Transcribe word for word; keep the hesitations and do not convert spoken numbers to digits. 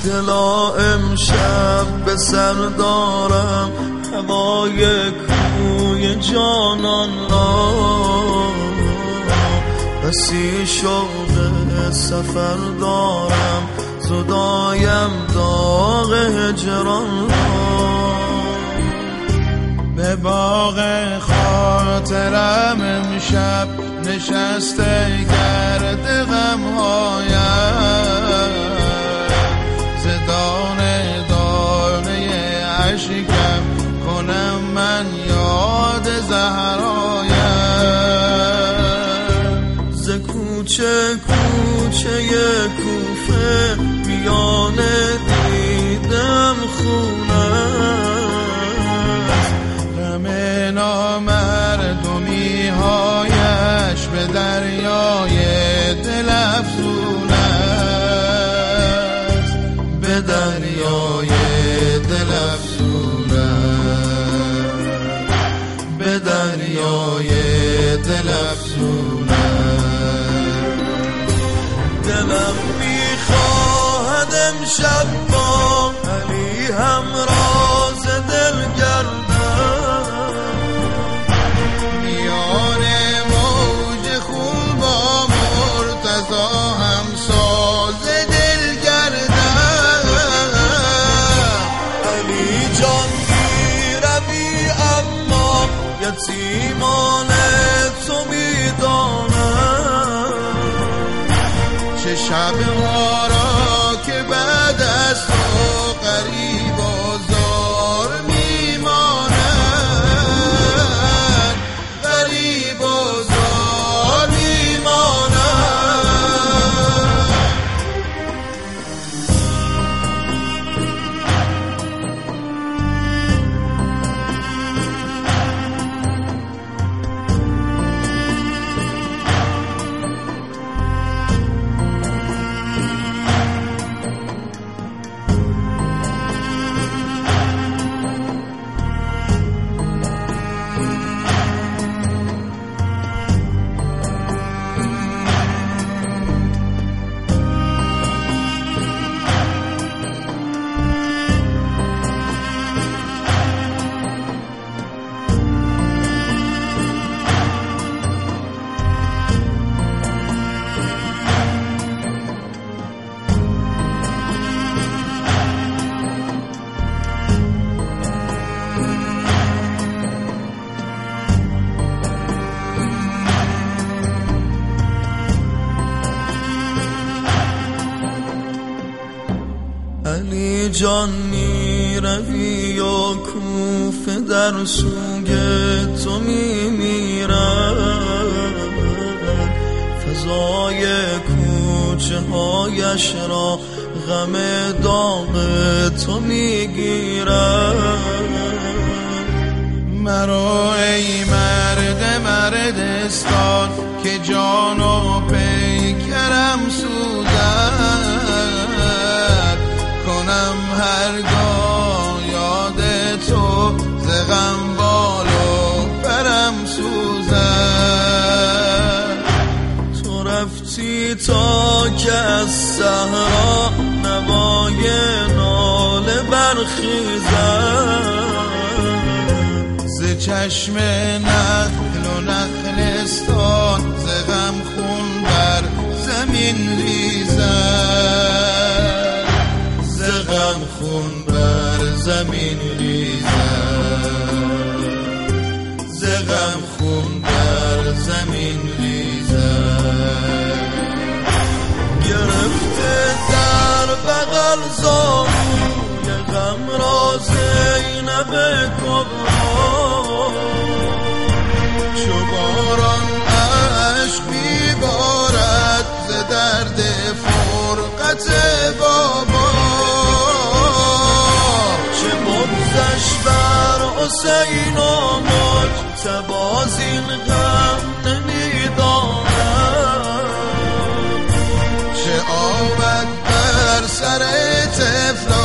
دلا امشب به سر دارم هوای کوی جانان را، بسی شوق سفر دارم زدایم داغ هجران را. به باغ خاطرم امشب نشسته گرد غمهایم، ز دانه دانه اشکم کنم من یاد زهرایم. ز کوچه کوچه کوفه میانه دیدم خونه، نامردمی هایش به دریای دل افزون است، به دریای دل افزون است، به دریای دل افزون است. دلم میخواهد امشب با علی همراز دل گردم، یتیمان تو میدانم، چه شبها را که بعد از تو غریب و زار میمانم، غریب و زار میمانم. علی جان میروی و کوفه در سوگ تو میمیرد، فضای کوچه هایش را غم داغ تو میگیرد. مرو ای مرد مردستان که جان و پیکرم سوزد، کنم هرگاه یاد تو ز غم بال و برم سوزد. تو رفتی تا که از صحرا نوای ناله برخیزد، ز چشم نخل و نخلستان ز غم خون بر زمین ریزد، ز غم خون بر زمین ریزد، ز غم خون بر زمین ریزد. گرفته در بغل زانوی غم را زینب کبرا، چو باران عشق میبارد ز درد فرقت بابا، چه بغضش بر حسین و مجتبی زین غم نمیداند، چه آمد بر سر طفل